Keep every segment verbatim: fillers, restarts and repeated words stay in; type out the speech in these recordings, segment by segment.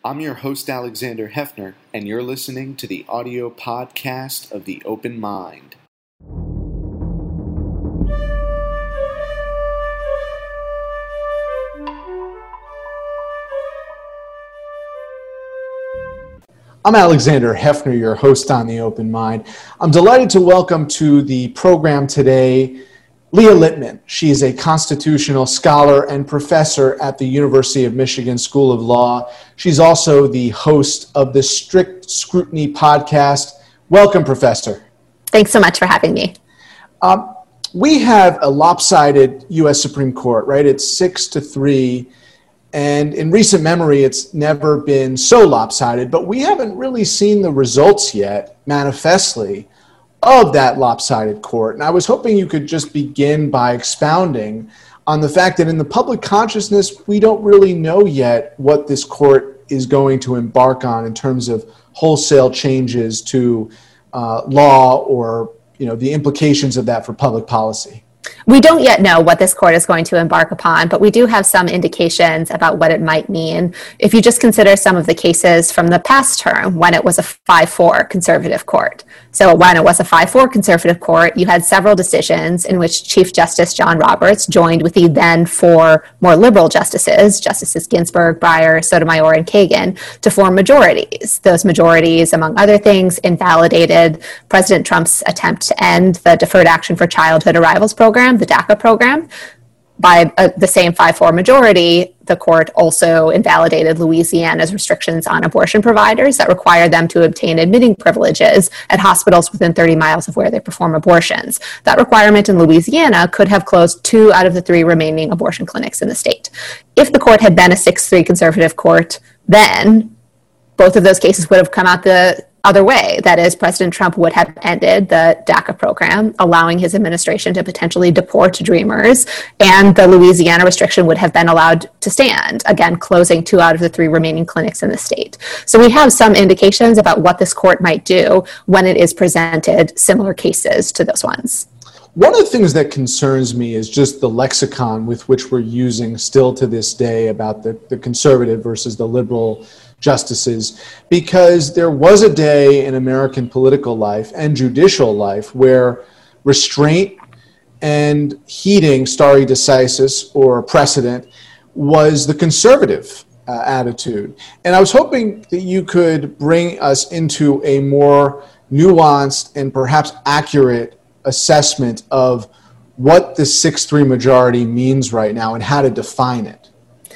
I'm your host, Alexander Hefner, and you're listening to the audio podcast of The Open Mind. I'm Alexander Hefner, your host on The Open Mind. I'm delighted to welcome to the program today Leah Littman. She is a constitutional scholar and professor at the University of Michigan School of Law. She's also the host of the Strict Scrutiny podcast. Welcome, Professor. Thanks so much for having me. Um, we have a lopsided U S Supreme Court, right? It's six to three. And in recent memory, it's never been so lopsided, but we haven't really seen the results yet, manifestly, of that lopsided court. And I was hoping you could just begin by expounding on the fact that in the public consciousness, we don't really know yet what this court is going to embark on in terms of wholesale changes to uh, law or, you know, the implications of that for public policy. We don't yet know what this court is going to embark upon, but we do have some indications about what it might mean. If you just consider some of the cases from the past term when it was a five four conservative court. So when it was a five four conservative court, you had several decisions in which Chief Justice John Roberts joined with the then four more liberal justices, Justices Ginsburg, Breyer, Sotomayor, and Kagan, to form majorities. Those majorities, among other things, invalidated President Trump's attempt to end the Deferred Action for Childhood Arrivals program, the DACA program. By uh, the same five four majority, the court also invalidated Louisiana's restrictions on abortion providers that require them to obtain admitting privileges at hospitals within thirty miles of where they perform abortions. That requirement in Louisiana could have closed two out of the three remaining abortion clinics in the state. If the court had been a six three conservative court, then both of those cases would have come out the other way. That is, President Trump would have ended the DACA program, allowing his administration to potentially deport Dreamers, and the Louisiana restriction would have been allowed to stand, again, closing two out of the three remaining clinics in the state. So we have some indications about what this court might do when it is presented similar cases to those ones. One of the things that concerns me is just the lexicon with which we're using still to this day about the, the conservative versus the liberal justices, because there was a day in American political life and judicial life where restraint and heeding stare decisis or precedent was the conservative uh, attitude. And I was hoping that you could bring us into a more nuanced and perhaps accurate assessment of what the six three majority means right now and how to define it.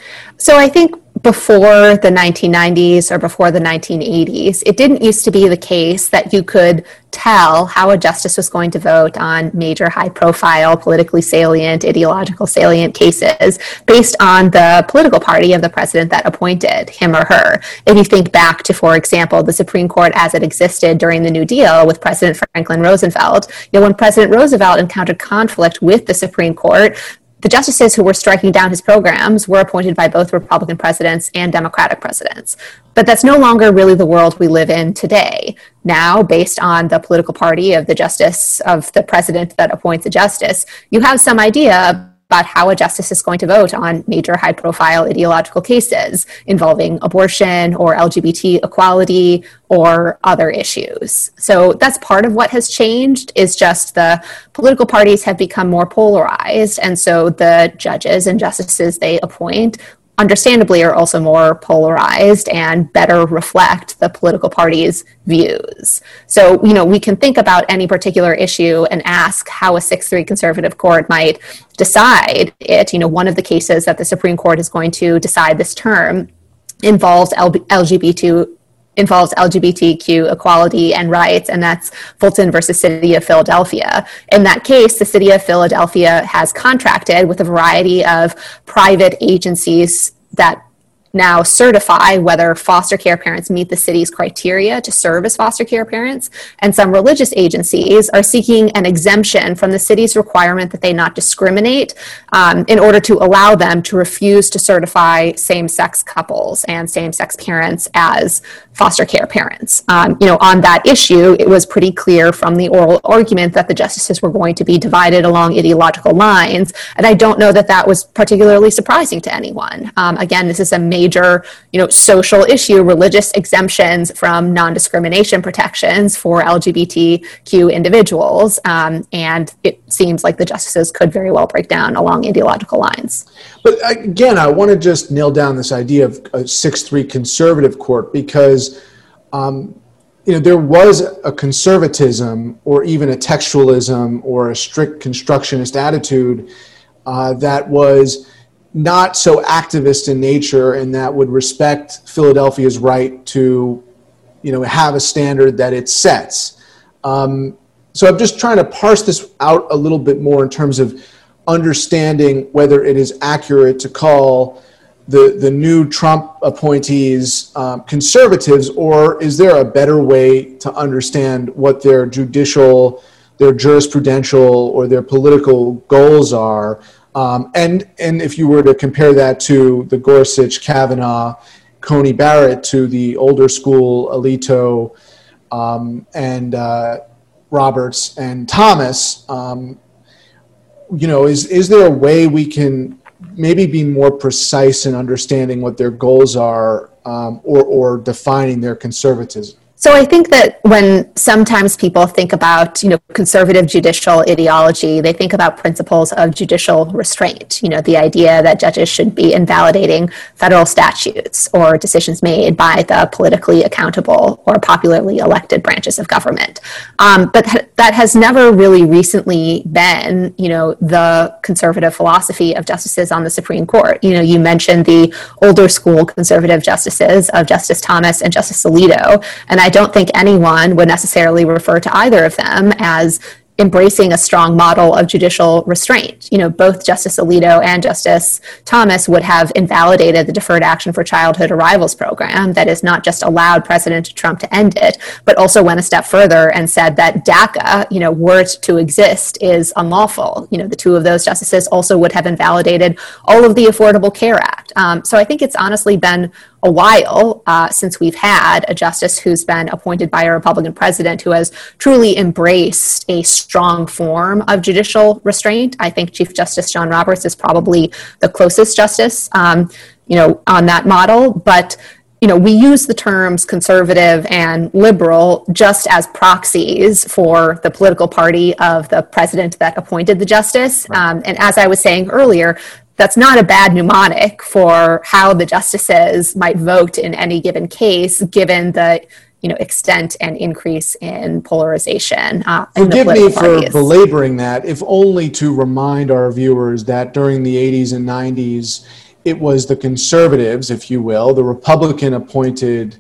So I think before the nineteen nineties or before the nineteen eighties, it didn't used to be the case that you could tell how a justice was going to vote on major high-profile, politically salient, ideological salient cases based on the political party of the president that appointed him or her. If you think back to, for example, the Supreme Court as it existed during the New Deal with President Franklin Roosevelt, you know, when President Roosevelt encountered conflict with the Supreme Court, the justices who were striking down his programs were appointed by both Republican presidents and Democratic presidents. But that's no longer really the world we live in today. Now, based on the political party of the justice, of the president that appoints a justice, you have some idea about how a justice is going to vote on major high-profile ideological cases involving abortion or L G B T equality or other issues. So that's part of what has changed, is just the political parties have become more polarized, and so the judges and justices they appoint understandably are also more polarized and better reflect the political party's views. So, you know, we can think about any particular issue and ask how a six three conservative court might decide it. You know, one of the cases that the Supreme Court is going to decide this term involves L G B T involves L G B T Q equality and rights, and that's Fulton versus City of Philadelphia. In that case, the City of Philadelphia has contracted with a variety of private agencies that now certify whether foster care parents meet the city's criteria to serve as foster care parents, and some religious agencies are seeking an exemption from the city's requirement that they not discriminate um, in order to allow them to refuse to certify same-sex couples and same-sex parents as foster care parents. Um, you know, on that issue, it was pretty clear from the oral argument that the justices were going to be divided along ideological lines, and I don't know that that was particularly surprising to anyone. Um, again, this is a major major, you know, social issue, religious exemptions from non-discrimination protections for L G B T Q individuals. Um, and it seems like the justices could very well break down along ideological lines. But again, I want to just nail down this idea of a six three conservative court, because um, you know, there was a conservatism or even a textualism or a strict constructionist attitude uh, that was not so activist in nature, and that would respect Philadelphia's right to, you know, have a standard that it sets. Um, so I'm just trying to parse this out a little bit more in terms of understanding whether it is accurate to call the, the new Trump appointees um, conservatives, or is there a better way to understand what their judicial, their jurisprudential, or their political goals are? Um, and, and if you were to compare that to the Gorsuch, Kavanaugh, Coney Barrett, to the older school, Alito, um, and uh, Roberts and Thomas, um, you know, is, is there a way we can maybe be more precise in understanding what their goals are, um, or, or defining their conservatism? So I think that when sometimes people think about, you know, conservative judicial ideology, they think about principles of judicial restraint, you know, the idea that judges should be invalidating federal statutes or decisions made by the politically accountable or popularly elected branches of government. Um, but th- that has never really recently been, you know, the conservative philosophy of justices on the Supreme Court. You know, you mentioned the older school conservative justices of Justice Thomas and Justice Alito, and I I don't think anyone would necessarily refer to either of them as embracing a strong model of judicial restraint. You know, both Justice Alito and Justice Thomas would have invalidated the Deferred Action for Childhood Arrivals program that has not just allowed President Trump to end it, but also went a step further and said that DACA, you know, were it to exist, is unlawful. You know, the two of those justices also would have invalidated all of the Affordable Care Act. Um, so I think it's honestly been a while uh, since we've had a justice who's been appointed by a Republican president who has truly embraced a strong form of judicial restraint. I think Chief Justice John Roberts is probably the closest justice, um, you know, on that model. But you know, we use the terms conservative and liberal just as proxies for the political party of the president that appointed the justice. Right. Um, and as I was saying earlier, that's not a bad mnemonic for how the justices might vote in any given case, given the, you know, extent and increase in polarization. Uh, Forgive in the me parties. for belaboring that, if only to remind our viewers that during the eighties and nineties, it was the conservatives, if you will, the Republican-appointed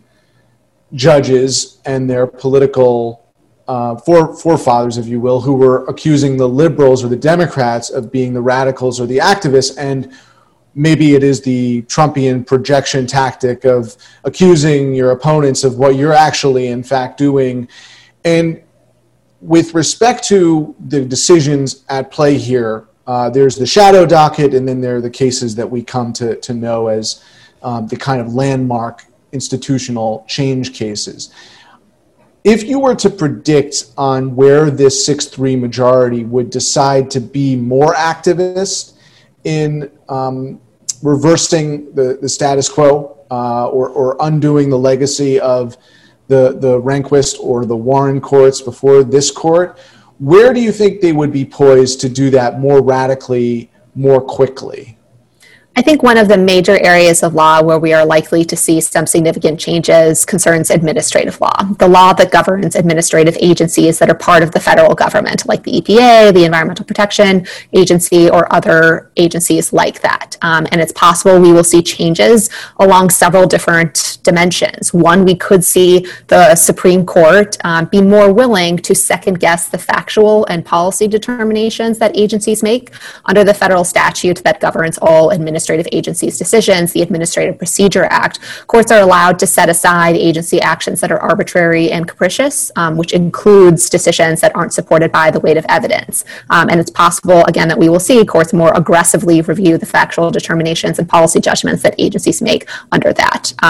judges and their political uh, fore, forefathers, if you will, who were accusing the liberals or the Democrats of being the radicals or the activists. And maybe it is the Trumpian projection tactic of accusing your opponents of what you're actually, in fact, doing. And with respect to the decisions at play here, Uh, there's the shadow docket, and then there are the cases that we come to, to know as um, the kind of landmark institutional change cases. If you were to predict on where this six three majority would decide to be more activist in um, reversing the, the status quo uh, or, or undoing the legacy of the, the Rehnquist or the Warren courts before this court, where do you think they would be poised to do that more radically, more quickly? I think one of the major areas of law where we are likely to see some significant changes concerns administrative law, the law that governs administrative agencies that are part of the federal government, like the E P A, the Environmental Protection Agency, or other agencies like that. Um, and it's possible we will see changes along several different dimensions. One, we could see the Supreme Court um, be more willing to second guess the factual and policy determinations that agencies make under the federal statute that governs all administrative agencies' decisions, the Administrative Procedure Act. Courts are allowed to set aside agency actions that are arbitrary and capricious, um, which includes decisions that aren't supported by the weight of evidence. Um, and it's possible, again, that we will see courts more aggressively review the factual determinations and policy judgments that agencies make under that. Um,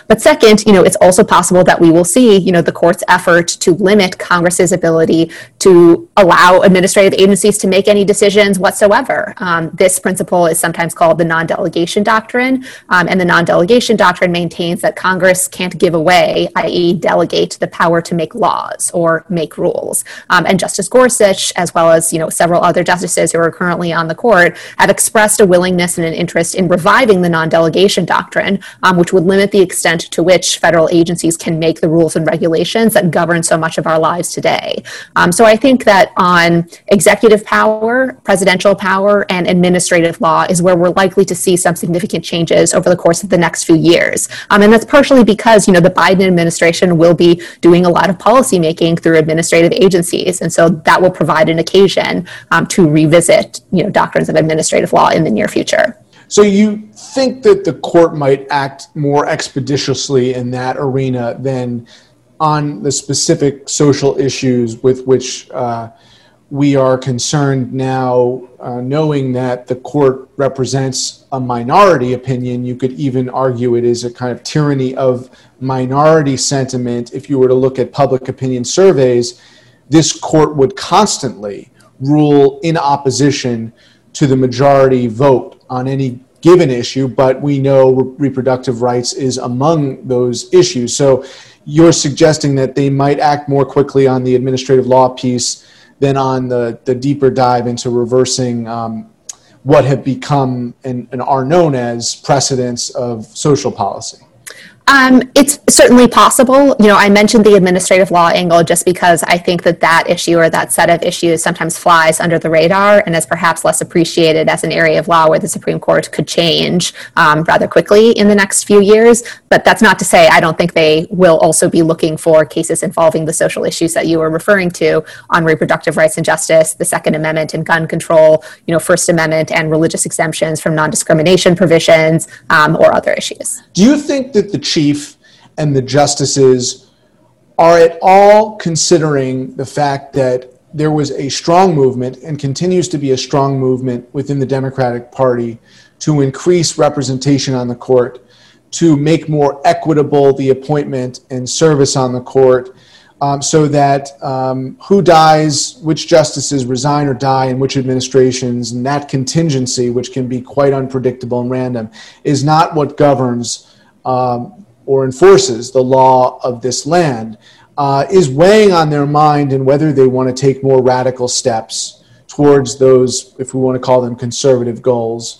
But second, you know, it's also possible that we will see, you know, the court's effort to limit Congress's ability to allow administrative agencies to make any decisions whatsoever. Um, this principle is sometimes called the non-delegation doctrine, um, and the non-delegation doctrine maintains that Congress can't give away, that is delegate, the power to make laws or make rules. Um, and Justice Gorsuch, as well as, you know, several other justices who are currently on the court, have expressed a willingness and an interest in reviving the non-delegation doctrine, um, which would limit the extent to which federal agencies can make the rules and regulations that govern so much of our lives today. Um, so I think that on executive power, presidential power, and administrative law is where we're likely to see some significant changes over the course of the next few years. Um, and that's partially because, you know, the Biden administration will be doing a lot of policy making through administrative agencies. And so that will provide an occasion um, to revisit, you know, doctrines of administrative law in the near future. So you think that the court might act more expeditiously in that arena than on the specific social issues with which uh, we are concerned now, uh, knowing that the court represents a minority opinion? You could even argue it is a kind of tyranny of minority sentiment. If you were to look at public opinion surveys, this court would constantly rule in opposition to the majority vote on any given issue, but we know re- reproductive rights is among those issues. So you're suggesting that they might act more quickly on the administrative law piece than on the, the deeper dive into reversing um, what have become and, and are known as precedents of social policy. Um, it's certainly possible. You know, I mentioned the administrative law angle just because I think that that issue or that set of issues sometimes flies under the radar and is perhaps less appreciated as an area of law where the Supreme Court could change um, rather quickly in the next few years. But that's not to say I don't think they will also be looking for cases involving the social issues that you were referring to on reproductive rights and justice, the Second Amendment and gun control, you know, First Amendment and religious exemptions from non-discrimination provisions um, or other issues. Do you think that the Chief and the justices are at all considering the fact that there was a strong movement and continues to be a strong movement within the Democratic Party to increase representation on the court, to make more equitable the appointment and service on the court, um, so that um, who dies, which justices resign or die in which administrations, and that contingency, which can be quite unpredictable and random, is not what governs um, or enforces the law of this land, uh, is weighing on their mind and whether they want to take more radical steps towards those, if we want to call them conservative goals.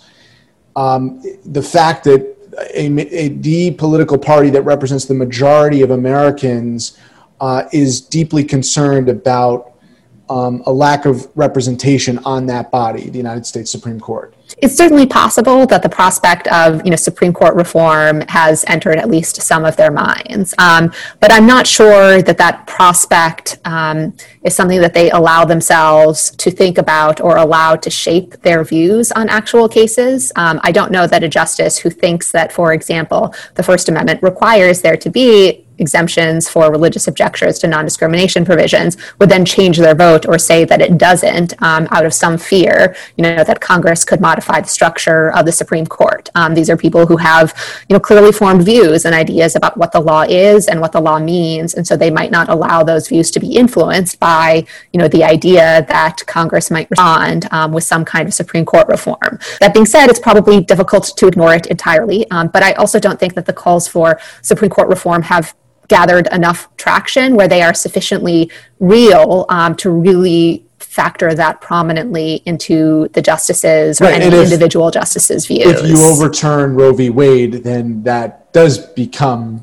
Um, the fact that a, a the political party that represents the majority of Americans uh, is deeply concerned about um, a lack of representation on that body, the United States Supreme Court. It's certainly possible that the prospect of, you know, Supreme Court reform has entered at least some of their minds. Um, but I'm not sure that that prospect um, is something that they allow themselves to think about or allow to shape their views on actual cases. Um, I don't know that a justice who thinks that, for example, the First Amendment requires there to be exemptions for religious objections to non-discrimination provisions would then change their vote or say that it doesn't um, out of some fear, you know, that Congress could modify the structure of the Supreme Court. Um, these are people who have, you know, clearly formed views and ideas about what the law is and what the law means, and so they might not allow those views to be influenced by, you know, the idea that Congress might respond um, with some kind of Supreme Court reform. That being said, it's probably difficult to ignore it entirely, um, but I also don't think that the calls for Supreme Court reform have gathered enough traction where they are sufficiently real um, to really factor that prominently into the justices or right, any if, individual justice's views. If you overturn Roe v. Wade, then that does become,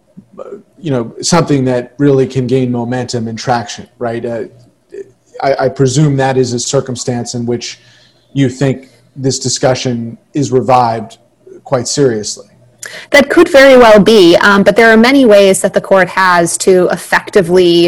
you know, something that really can gain momentum and traction, right? Uh, I, I presume that is a circumstance in which you think this discussion is revived quite seriously. That could very well be, um, but there are many ways that the court has to effectively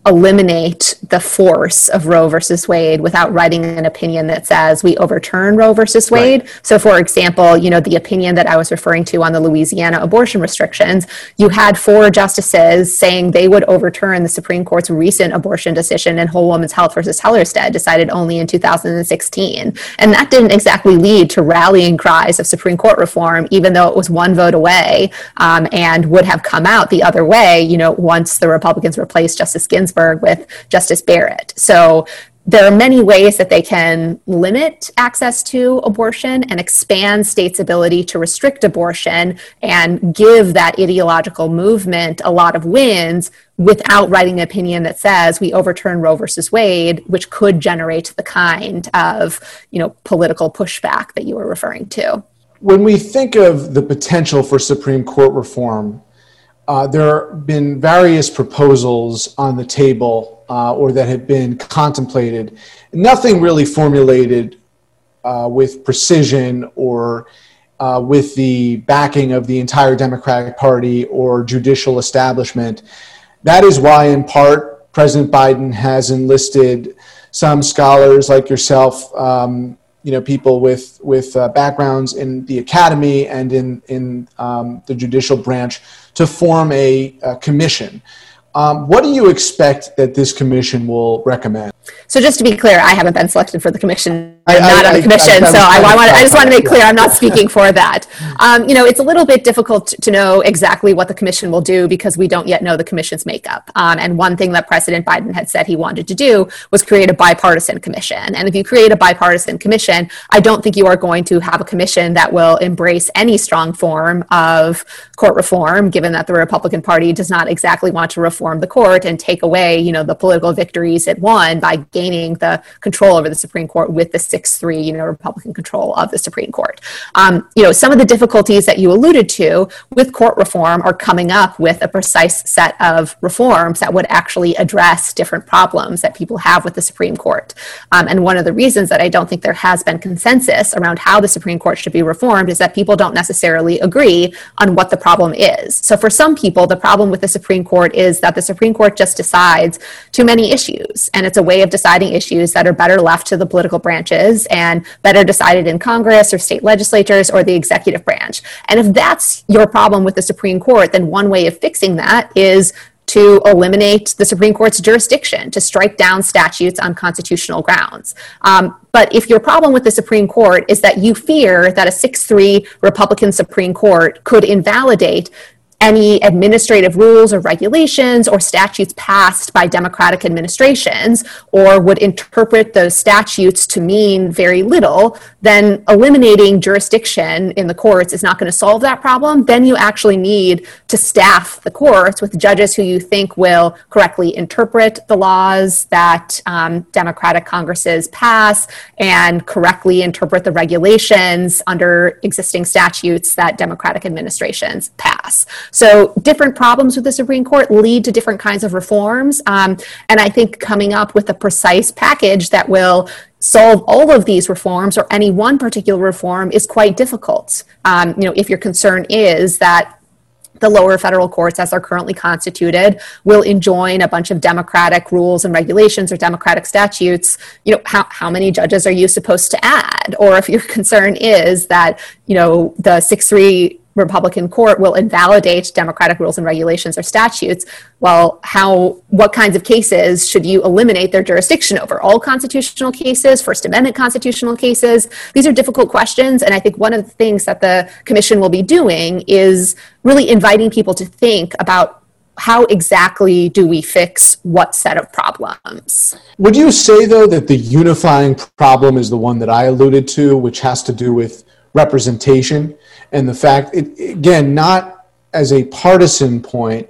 eliminate the force of Roe versus Wade without writing an opinion that says we overturn Roe versus Wade. Right. So for example, you know, the opinion that I was referring to on the Louisiana abortion restrictions, you had four justices saying they would overturn the Supreme Court's recent abortion decision in Whole Woman's Health versus Hellerstedt, decided only in two thousand sixteen. And that didn't exactly lead to rallying cries of Supreme Court reform, even though it was one vote away, um, and would have come out the other way, you know, once the Republicans replaced Justice Ginsburg with Justice Barrett. So there are many ways that they can limit access to abortion and expand states' ability to restrict abortion and give that ideological movement a lot of wins without writing an opinion that says we overturn Roe versus Wade, which could generate the kind of, you know, political pushback that you were referring to. When we think of the potential for Supreme Court reform, Uh, there have been various proposals on the table uh, or that have been contemplated. Nothing really formulated uh, with precision or uh, with the backing of the entire Democratic Party or judicial establishment. That is why, in part, President Biden has enlisted some scholars like yourself, um, you know, people with with uh, backgrounds in the academy and in in um, the judicial branch to form a, a commission. Um, what do you expect that this commission will recommend? So just to be clear, I haven't been selected for the commission. I'm I, not I, on the commission, I, I, so I, I, want, I just want to make clear I'm not yeah. speaking for that. Um, you know, it's a little bit difficult to know exactly what the commission will do because we don't yet know the commission's makeup. Um, and one thing that President Biden had said he wanted to do was create a bipartisan commission. And if you create a bipartisan commission, I don't think you are going to have a commission that will embrace any strong form of court reform, given that the Republican Party does not exactly want to reform the court and take away, you know, the political victories it won by gaining the control over the Supreme Court with the six three, you know, Republican control of the Supreme Court. Um, you know, some of the difficulties that you alluded to with court reform are coming up with a precise set of reforms that would actually address different problems that people have with the Supreme Court. Um, and one of the reasons that I don't think there has been consensus around how the Supreme Court should be reformed is that people don't necessarily agree on what the problem is. So for some people, the problem with the Supreme Court is that the Supreme Court just decides too many issues, and it's a way of deciding issues that are better left to the political branches and better decided in Congress or state legislatures or the executive branch. And if that's your problem with the Supreme Court, then one way of fixing that is to eliminate the Supreme Court's jurisdiction, to strike down statutes on constitutional grounds. Um, but if your problem with the Supreme Court is that you fear that a six three Republican Supreme Court could invalidate any administrative rules or regulations or statutes passed by Democratic administrations, or would interpret those statutes to mean very little, then eliminating jurisdiction in the courts is not going to solve that problem. Then you actually need to staff the courts with judges who you think will correctly interpret the laws that um, Democratic Congresses pass and correctly interpret the regulations under existing statutes that Democratic administrations pass. So different problems with the Supreme Court lead to different kinds of reforms. Um, and I think coming up with a precise package that will solve all of these reforms or any one particular reform is quite difficult. Um, you know, if your concern is that the lower federal courts, as are currently constituted, will enjoin a bunch of Democratic rules and regulations or Democratic statutes, you know, how, how many judges are you supposed to add? Or if your concern is that, you know, the six three Republican court will invalidate Democratic rules and regulations or statutes, well, how, what kinds of cases should you eliminate their jurisdiction over? All constitutional cases, First Amendment constitutional cases? These are difficult questions, and I think one of the things that the commission will be doing is really inviting people to think about how exactly do we fix what set of problems? Would you say, though, that the unifying problem is the one that I alluded to, which has to do with representation and the fact, it, again, not as a partisan point,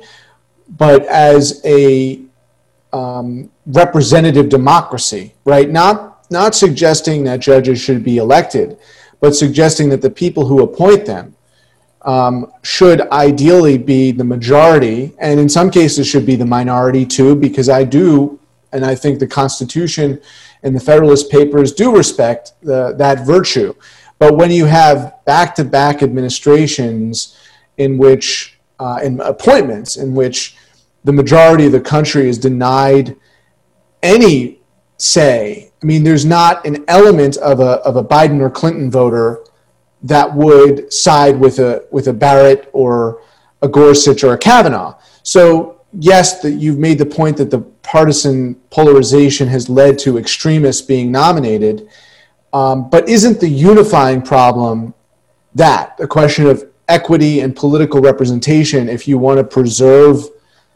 but as a um, representative democracy, right? Not, not suggesting that judges should be elected, but suggesting that the people who appoint them um, should ideally be the majority, and in some cases should be the minority too, because I do, and I think the Constitution and the Federalist Papers do respect the, that virtue. But when you have back-to-back administrations in which, uh, in appointments in which the majority of the country is denied any say. I mean, there's not an element of a of a Biden or Clinton voter that would side with a with a Barrett or a Gorsuch or a Kavanaugh. So yes, that you've made the point that the partisan polarization has led to extremists being nominated, um, but isn't the unifying problem that a question of equity and political representation if you want to preserve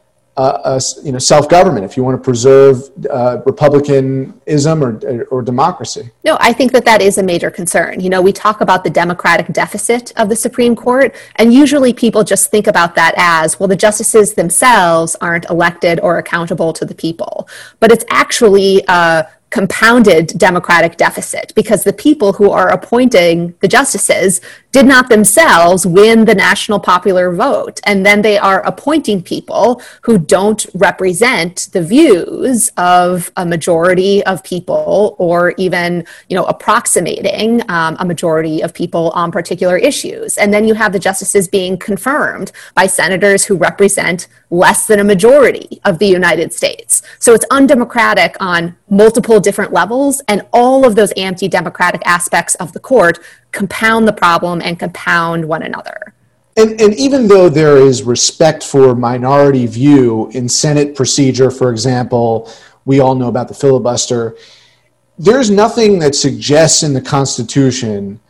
uh, a, you know, self-government, if you want to preserve uh, republicanism or, or democracy? No, I think that that is a major concern. You know, we talk about the democratic deficit of the Supreme Court, and usually people just think about that as, well, the justices themselves aren't elected or accountable to the people. But it's actually a compounded democratic deficit because the people who are appointing the justices did not themselves win the national popular vote. And then they are appointing people who don't represent the views of a majority of people or even, you know, approximating um, a majority of people on particular issues. And then you have the justices being confirmed by senators who represent less than a majority of the United States. So it's undemocratic on multiple different levels, and all of those anti-democratic aspects of the court compound the problem and compound one another. And, and even though there is respect for minority view in Senate procedure, for example, we all know about the filibuster, there's nothing that suggests in the Constitution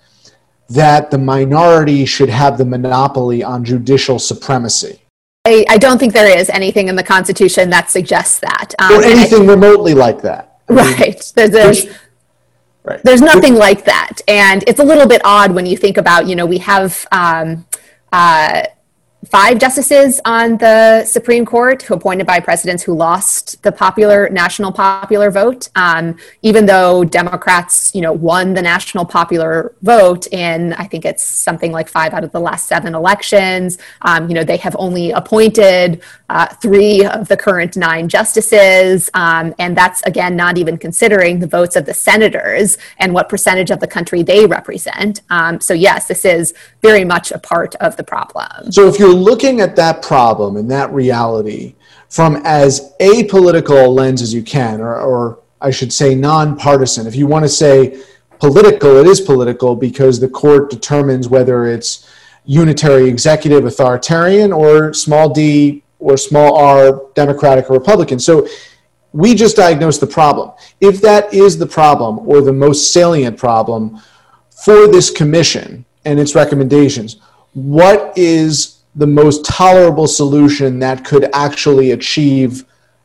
that the minority should have the monopoly on judicial supremacy. I, I don't think there is anything in the Constitution that suggests that. Um, or anything I, remotely like that. Right. There's, there's, Which, right. there's nothing like that. And it's a little bit odd when you think about, you know, we have um, uh, five justices on the Supreme Court who appointed by presidents who lost the popular national popular vote. Um, even though Democrats, you know, won the national popular vote in, I think it's something like five out of the last seven elections. Um, you know, they have only appointed uh, three of the current nine justices. Um, and that's, again, not even considering the votes of the senators and what percentage of the country they represent. Um, so yes, this is very much a part of the problem. So if you're looking at that problem and that reality from as apolitical a lens as you can, or, or I should say nonpartisan, if you want to say political, it is political because the court determines whether it's unitary executive authoritarian or small d or small r Democratic or Republican. So we just diagnosed the problem. If that is the problem or the most salient problem for this commission and its recommendations, what is the most tolerable solution that could actually achieve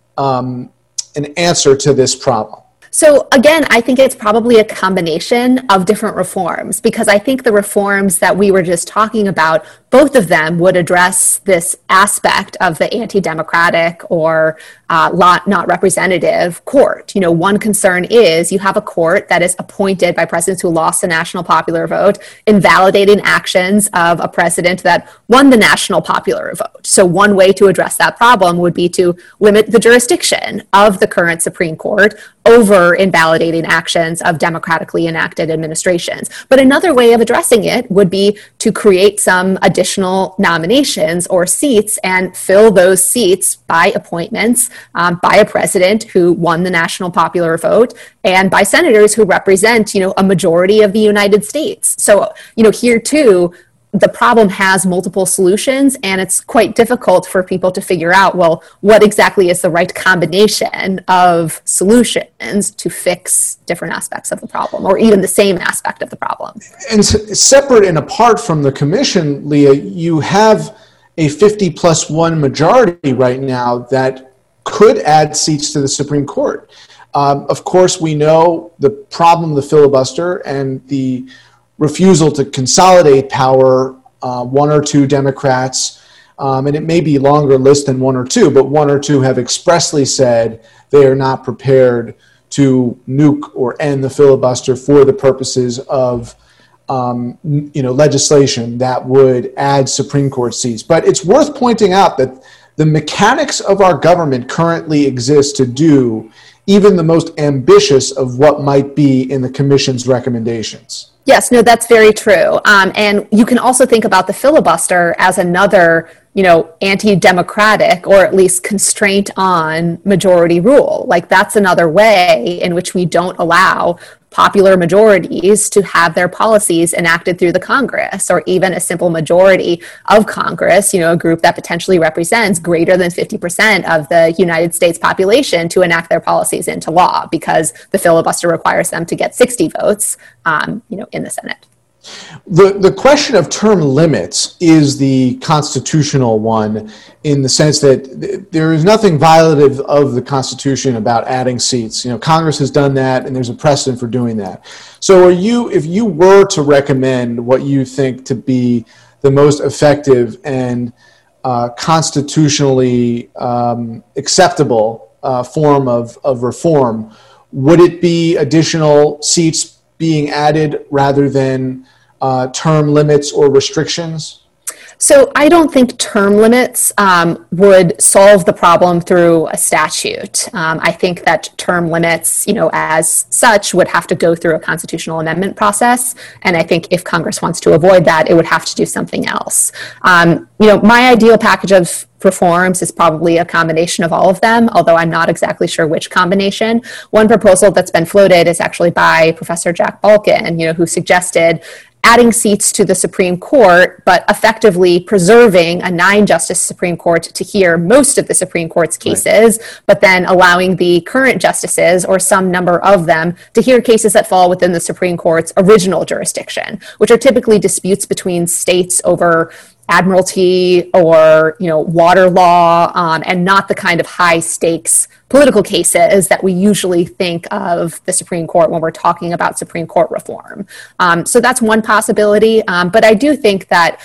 um, an answer to this problem? So again, I think it's probably a combination of different reforms, because I think the reforms that we were just talking about, both of them would address this aspect of the anti-democratic or uh, not representative court. You know, one concern is you have a court that is appointed by presidents who lost the national popular vote, invalidating actions of a president that won the national popular vote. So one way to address that problem would be to limit the jurisdiction of the current Supreme Court over invalidating actions of democratically enacted administrations. But another way of addressing it would be to create some additional nominations or seats and fill those seats by appointments um, by a president who won the national popular vote and by senators who represent, you know, a majority of the United States. So, you know, here too, the problem has multiple solutions, and it's quite difficult for people to figure out, well, what exactly is the right combination of solutions to fix different aspects of the problem, or even the same aspect of the problem. And separate and apart from the commission, Leah, you have a fifty plus one majority right now that could add seats to the Supreme Court. Um, of course, we know the problem of the filibuster and the refusal to consolidate power, uh, one or two Democrats, um, and it may be a longer list than one or two, but one or two have expressly said they are not prepared to nuke or end the filibuster for the purposes of um, you know, legislation that would add Supreme Court seats. But it's worth pointing out that the mechanics of our government currently exist to do even the most ambitious of what might be in the commission's recommendations. Yes, no, that's very true. Um, and you can also think about the filibuster as another, you know, anti-democratic or at least constraint on majority rule. Like that's another way in which we don't allow popular majorities to have their policies enacted through the Congress, or even a simple majority of Congress, you know, a group that potentially represents greater than fifty percent of the United States population, to enact their policies into law, because the filibuster requires them to get sixty votes, um, you know, in the Senate. The, the question of term limits is the constitutional one, in the sense that th- there is nothing violative of the Constitution about adding seats. You know, Congress has done that, and there's a precedent for doing that. So are you, if you were to recommend what you think to be the most effective and uh, constitutionally um, acceptable uh, form of, of reform, would it be additional seats being added rather than uh, term limits or restrictions? So I don't think term limits um, would solve the problem through a statute. Um, I think that term limits, you know, as such, would have to go through a constitutional amendment process. And I think if Congress wants to avoid that, it would have to do something else. Um, you know, my ideal package of reforms is probably a combination of all of them, although I'm not exactly sure which combination. One proposal that's been floated is actually by Professor Jack Balkin, you know, who suggested adding seats to the Supreme Court, but effectively preserving a nine-justice Supreme Court to hear most of the Supreme Court's cases, right, but then allowing the current justices, or some number of them, to hear cases that fall within the Supreme Court's original jurisdiction, which are typically disputes between states over admiralty or, you know, water law, um, and not the kind of high stakes political cases that we usually think of the Supreme Court when we're talking about Supreme Court reform. Um, so that's one possibility. Um, but I do think that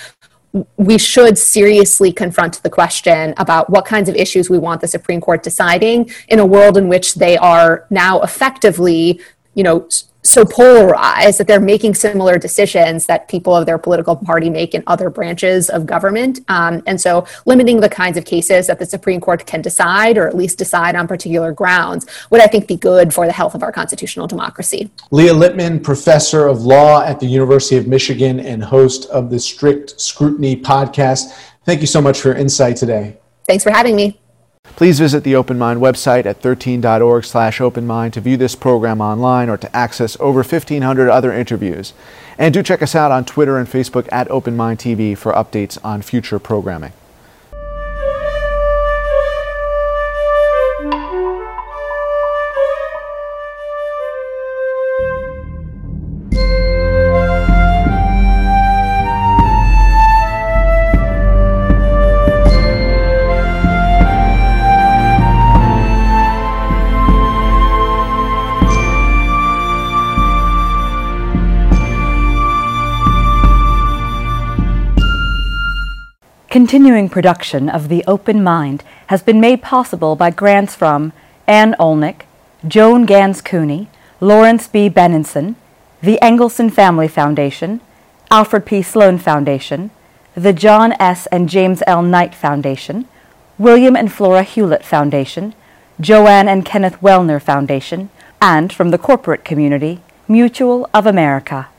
we should seriously confront the question about what kinds of issues we want the Supreme Court deciding in a world in which they are now effectively, you know, so polarized that they're making similar decisions that people of their political party make in other branches of government. Um, and so limiting the kinds of cases that the Supreme Court can decide, or at least decide on particular grounds, would, I think, be good for the health of our constitutional democracy. Leah Lippman, professor of law at the University of Michigan and host of the Strict Scrutiny podcast. Thank you so much for your insight today. Thanks for having me. Please visit the Open Mind website at thirteen dot org slash open mind to view this program online or to access over fifteen hundred other interviews. And do check us out on Twitter and Facebook at Open Mind T V for updates on future programming. Continuing production of The Open Mind has been made possible by grants from Ann Olnick, Joan Gans Cooney, Lawrence B. Benenson, the Engelson Family Foundation, Alfred P. Sloan Foundation, the John S. and James L. Knight Foundation, William and Flora Hewlett Foundation, Joanne and Kenneth Wellner Foundation, and from the corporate community, Mutual of America.